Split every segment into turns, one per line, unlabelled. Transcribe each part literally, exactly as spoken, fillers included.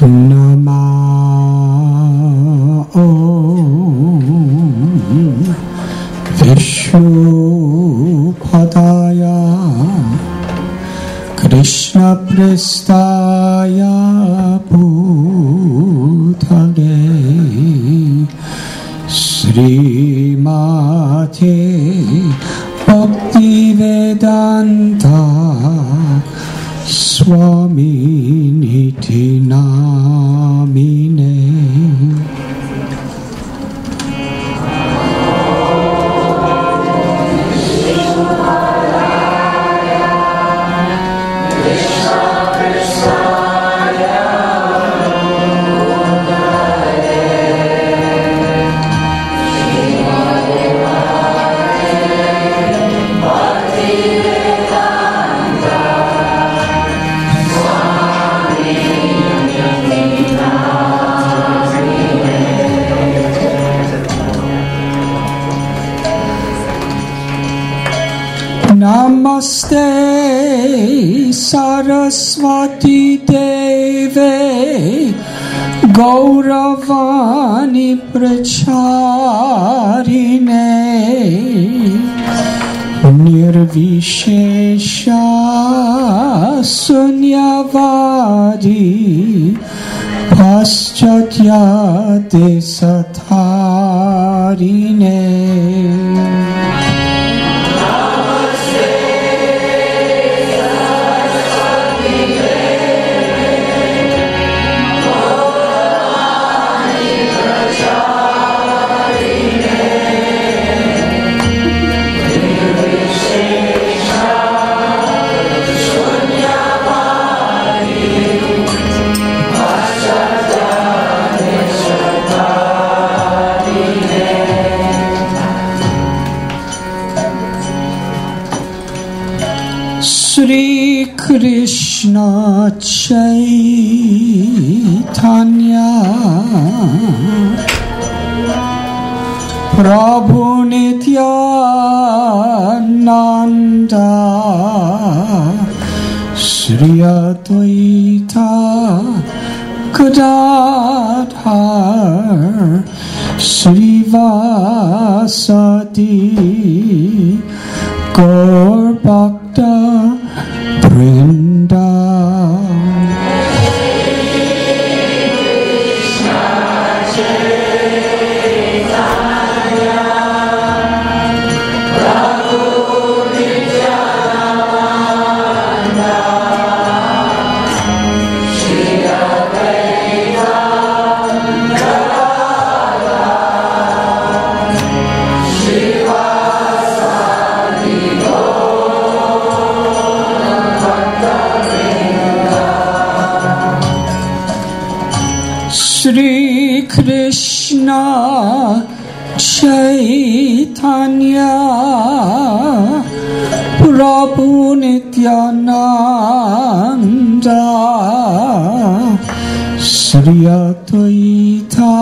Namo Vishnupadaya Krishna Prestaya Bhutale Srimate Bhaktivedanta Swami Niti Namine. Namaste Saraswati Deve Gauravani Pracharine Nirvishesha Sunyavadi Paschatya Desatharine. Shri Krishna Chaitanya Prabhu Nityananda Shri Advaita Gadadhar Shri Vasadi Gaur Bhakta Vrinda. Shri Krishna Chaitanya Prabhu Nityananda Shri Advaita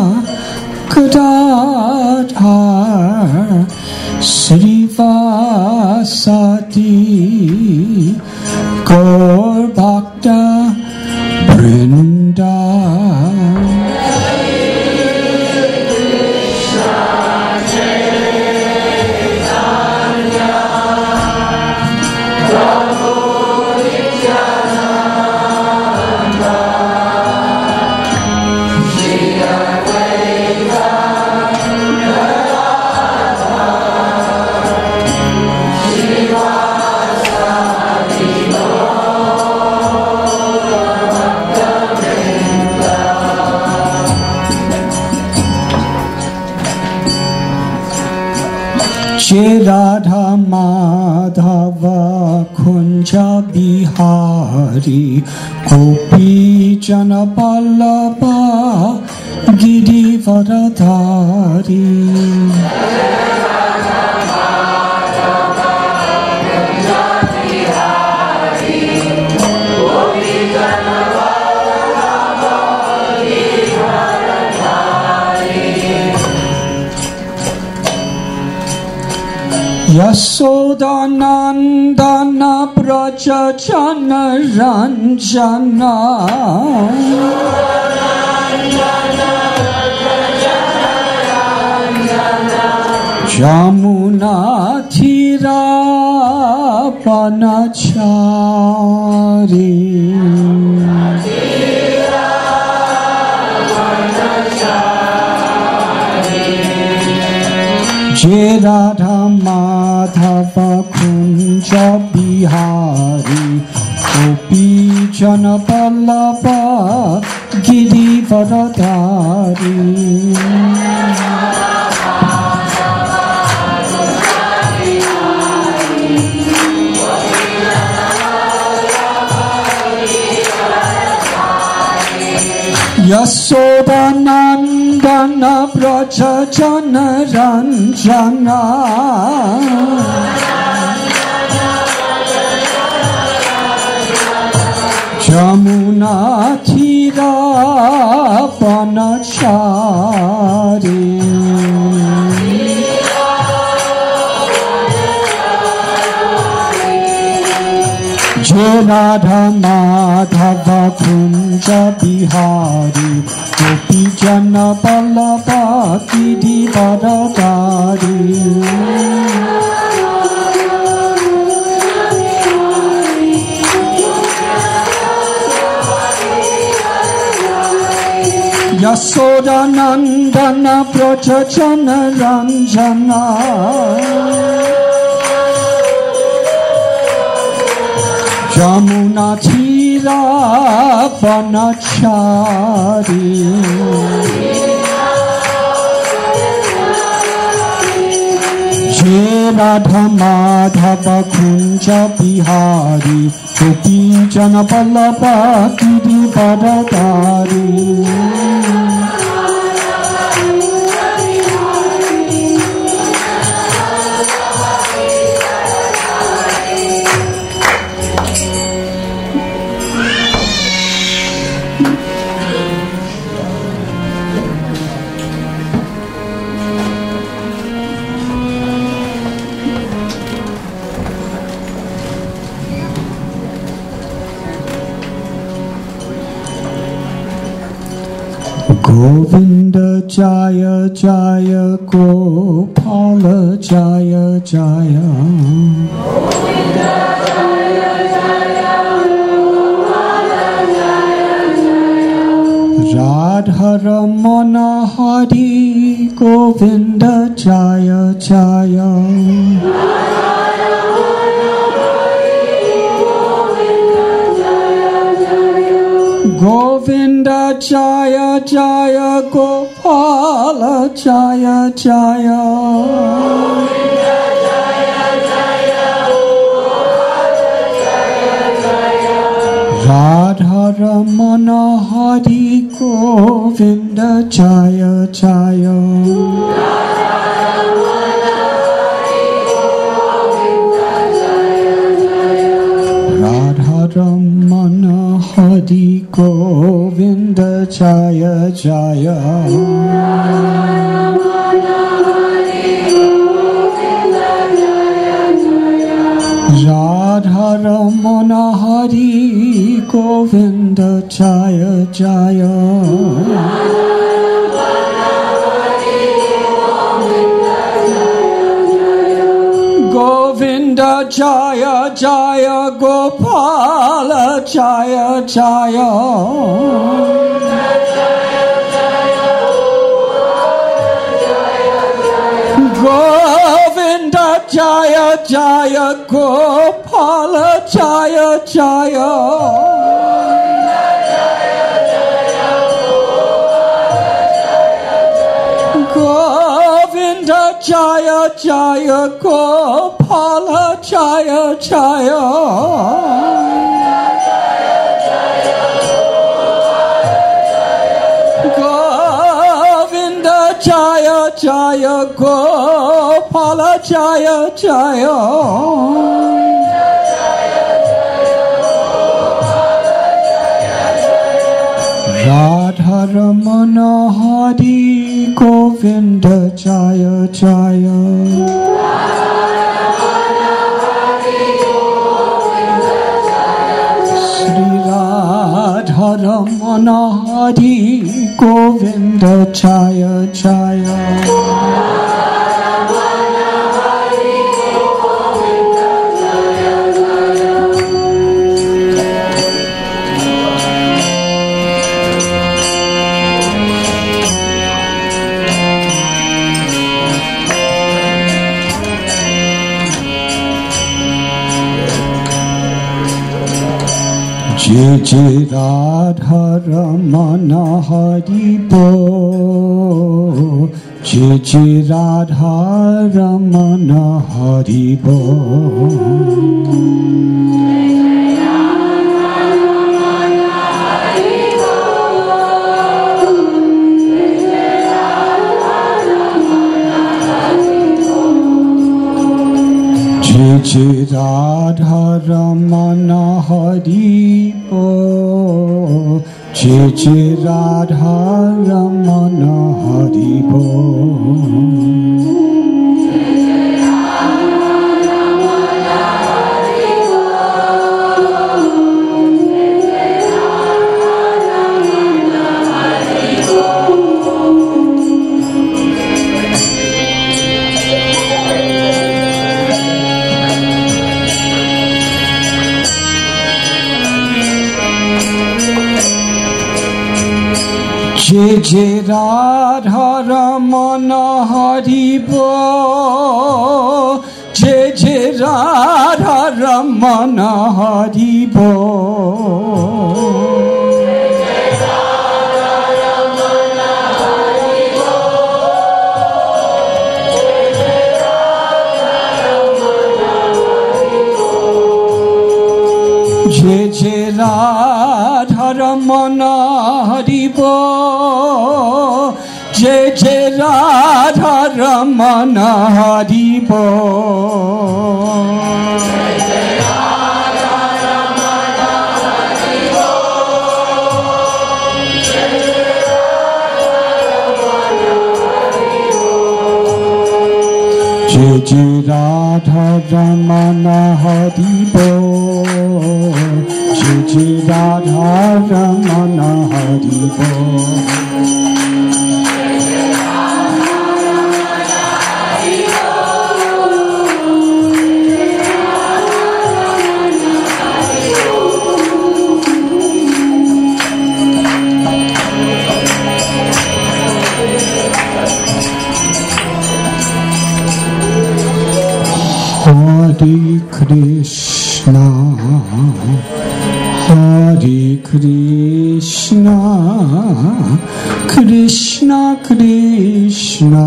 Gadadhar Shri Vasadi Gaur Bhakta Vrinda. Radha Madhava Kunja Bihari Gopi Jana Vallabha Girivaradhari. Yasodhanandana Braja Jana Ranjana Jamuna Thira Panachari Jai Radha Madhava Kunja Bihari Gopi Jana Vallabha Girivardhari Yasodhanandana Braja Jana Ranjana Jamuna Thira Panachari Jai Radha Madhava Kunja Bihari Gopi Jana Vallabha Girivardhari Yasodhanandana Braja Jana Ranjana Jamuna Thira Panachari Jai Radha Madhava Kunja Bihari Gopi Jana Vallabha Girivardhari Govinda Jaya Jaya Gopala Jaya Jaya Govinda Jaya Jaya Gopala Jaya Jaya Radha Ramana Hari Govinda Jaya Jaya Govinda Jaya Jaya Gopala Jaya Jaya Govinda Jaya Jaya Gopala Jaya Jaya Radha Ramana Hari Govinda Jaya Jaya Radha Ramana Hari Govinda Jaya Jaya Radha Ramana Hari Govinda Jaya Jaya Govinda Jaya Jaya Gopala Jaya Jaya Govinda Jaya Jaya Gopala Jaya Jaya Govinda Jaya Jaya Gopala Jaya Jaya Govinda Jaya Jaya Gopala Jaya Jaya Radha Ramana Hari Govinda Jaya Jaya Raman Hari Govinda Jaya Jaya. Jai Jai Radha Ramana Hari Bol, Jai Jai Radha Ramana Hari Bol. Jai Radha Ramana Hari Bol, Jai Jai Radha Ramana Hari Bol. Jai Jai Radha Ramana Hari Bol, Jai Jai Radha Ramana Hari Bol. Jai Jai Radha Ramana Hari Bol, Jai Jai Radha Ramana Hari Bol. Jai Jai Radha Ramana Hari Bol, Jai Jai Radha Ramana Hari Bol. Hare Krishna, Hare Krishna, Krishna Krishna,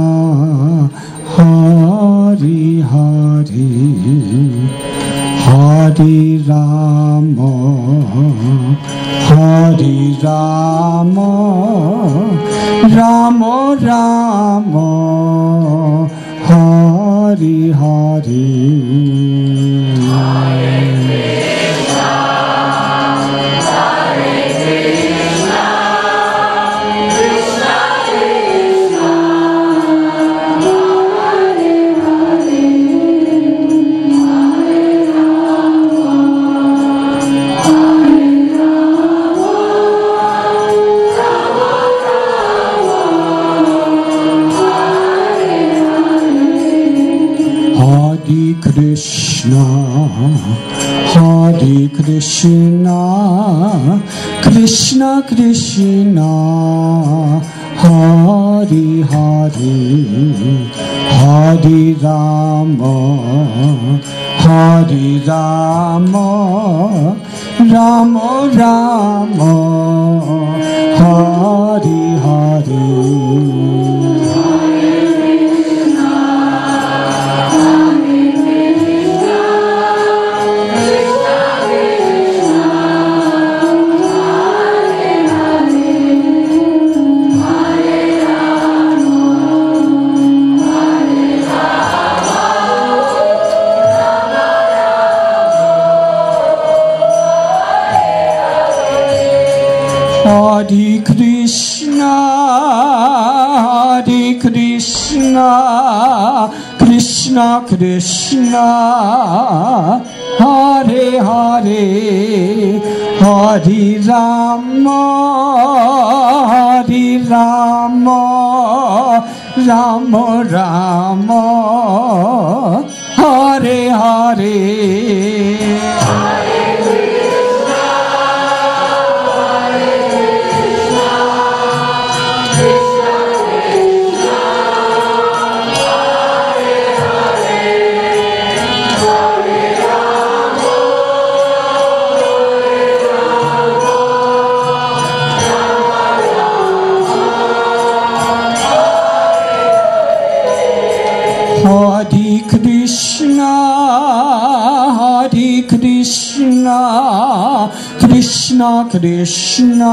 Hare Hare, Hare Rama, Hare Rama, Rama Rama, Hare Hare. Krishna, Hare Krishna, Krishna Krishna, Hare Hare, Hare Rama, Hare Rama, Rama Rama, Hare Hare. Hare Krishna, Hare Krishna, Krishna Krishna, Hare Hare, Hari Rama, Hari Rama, Rama Rama, Hare Hare. Hare Krishna, Hare Krishna, Krishna Krishna,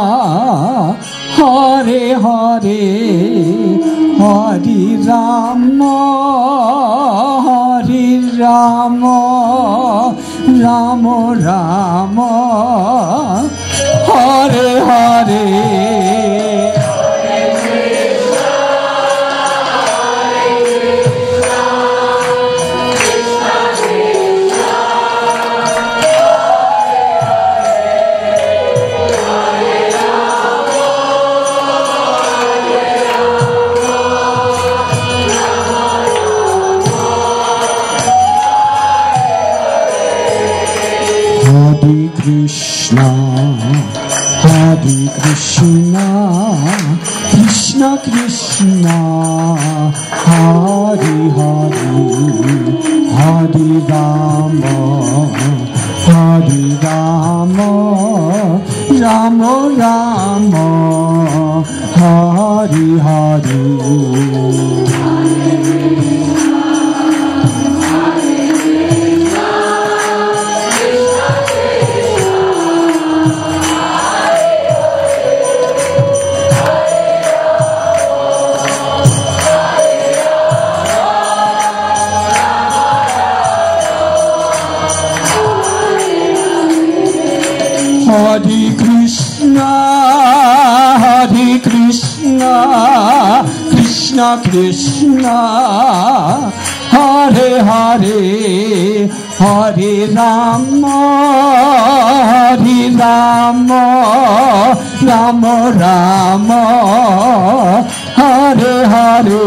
Hare Hare, Hare Rama, Hare Rama, Rama Rama, Hare Hare. Hare Krishna, Hare Krishna, Krishna Krishna, Hare Hare, Hare Rama, Hare Rama, Rama Rama, Hare Hare. Hare Krishna, Hare Krishna, Krishna Krishna, Hare Hare, Hare Rama, Hare Rama, Rama Rama, Hare Hare.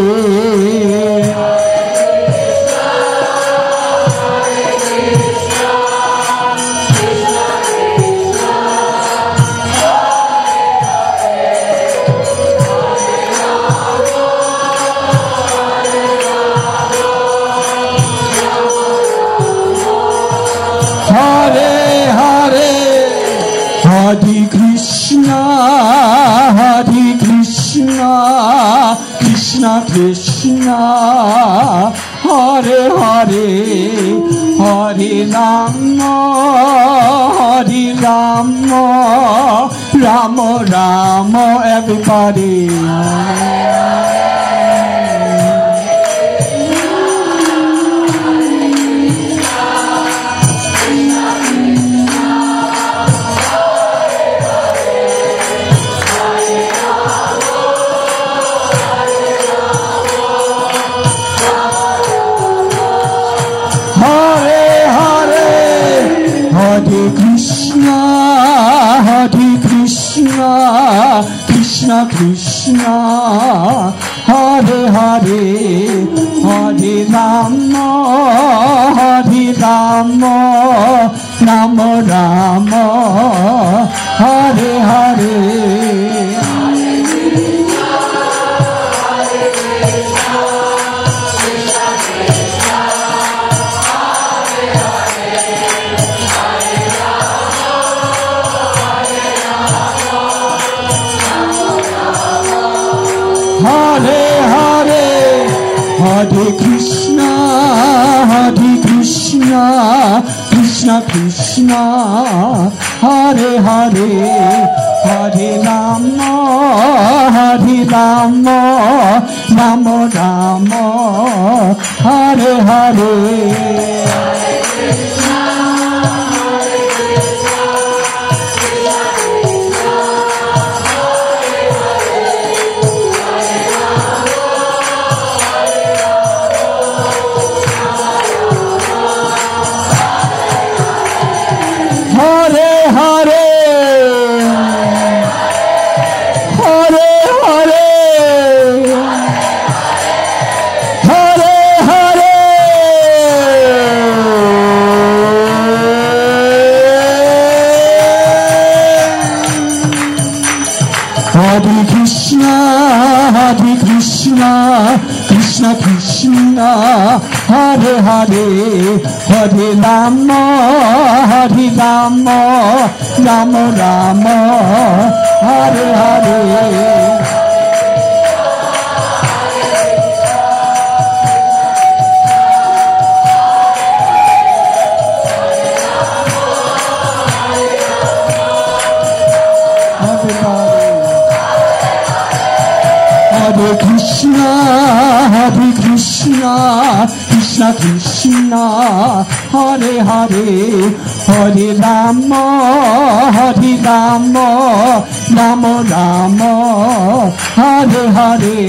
Hare Krishna, Hare Krishna, Krishna Krishna, Hare Hare, Hare Rama, Hare Rama, Rama Rama, everybody. Hare Krishna, Hare Krishna, Krishna Krishna, Hare Hare, Hare Rama, Hare Rama, Rama Rama, Hare Hare. Hare Hare, Hare Krishna, Hare Krishna, Krishna Krishna, Hare Hare, Hare Rama, Hare Rama, Rama Rama, Hare Hare. Hare Hare, Krishna, Krishna Krishna, Hare Hare, Hare Rama, Hare Rama, Rama Rama, Hare Hare. Hare Krishna, Hare Krishna, Krishna Krishna, Hare Hare, Hare Rama, Hare Rama, Rama Rama, Hare Hare.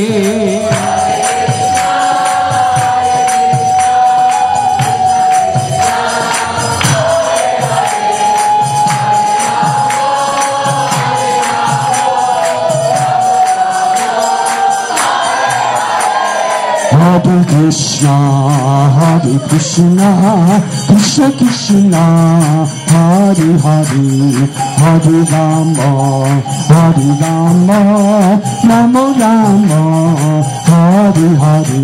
Hare Krishna, Hare Krishna, Krishna Krishna, Hare Hare, Hare Rama, Hare Rama, Rama Rama, Hare Hare.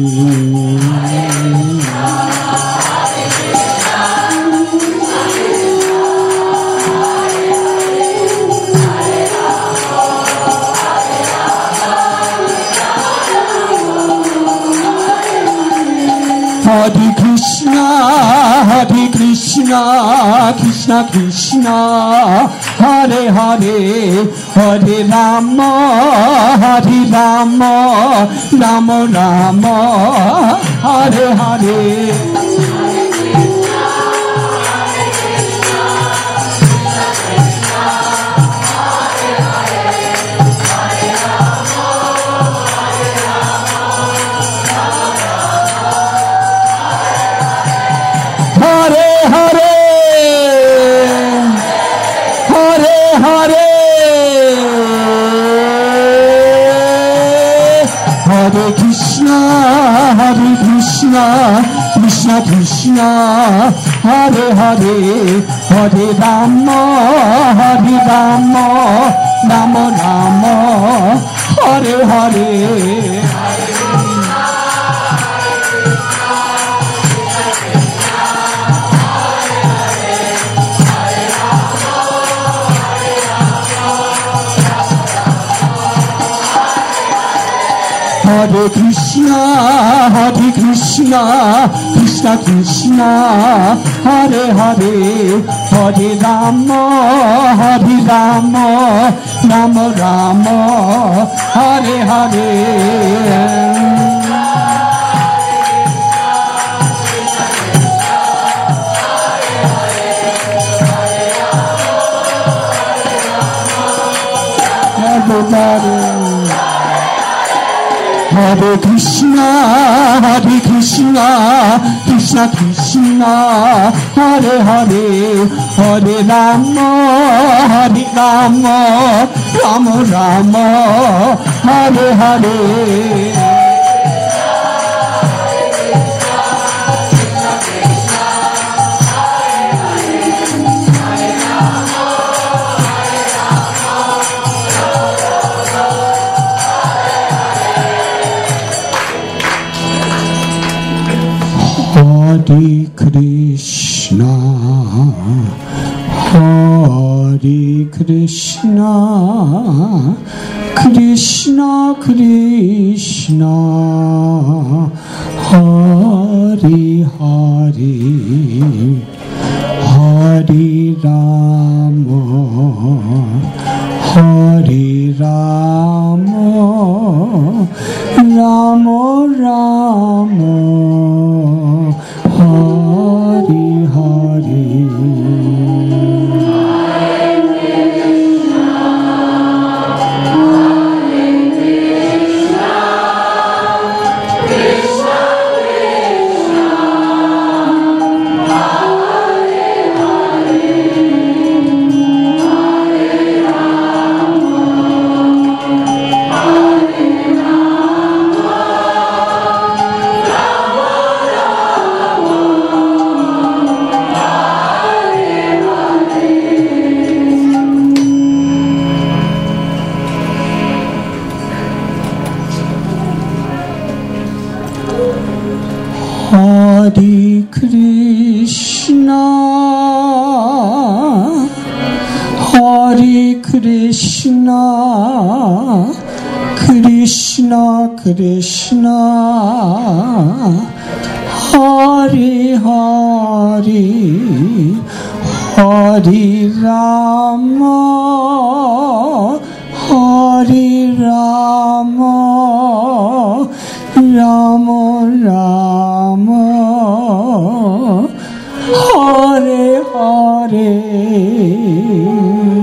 Hare Krishna, Hare Krishna, Krishna Krishna, Hare Hare, Hare Rama, Hare Rama, Rama Rama, Hare Hare. Hare Krishna, Hare Krishna, Krishna Krishna, Hare Hare, Hare Rama, Hare Rama, Rama Rama, Hare Hare. Hare Krishna, Hare Krishna, Krishna Krishna, Hare Hare, Hare Rama, Hare Rama, Rama Rama, Hare Hare. Hare Krishna, Hare Krishna, Krishna Krishna, Hare Hare, Hare Rama, Hare Rama, Rama Rama, Hare Hare. Hare Krishna, Hare Krishna, Krishna Krishna, Hare Hare, Hare Rama, Hare Rama, Rama Rama, Hare Hare. Krishna Krishna Krishna Krishna Hare Hare Hare Rama Hare Rama Rama Rama Hare Hare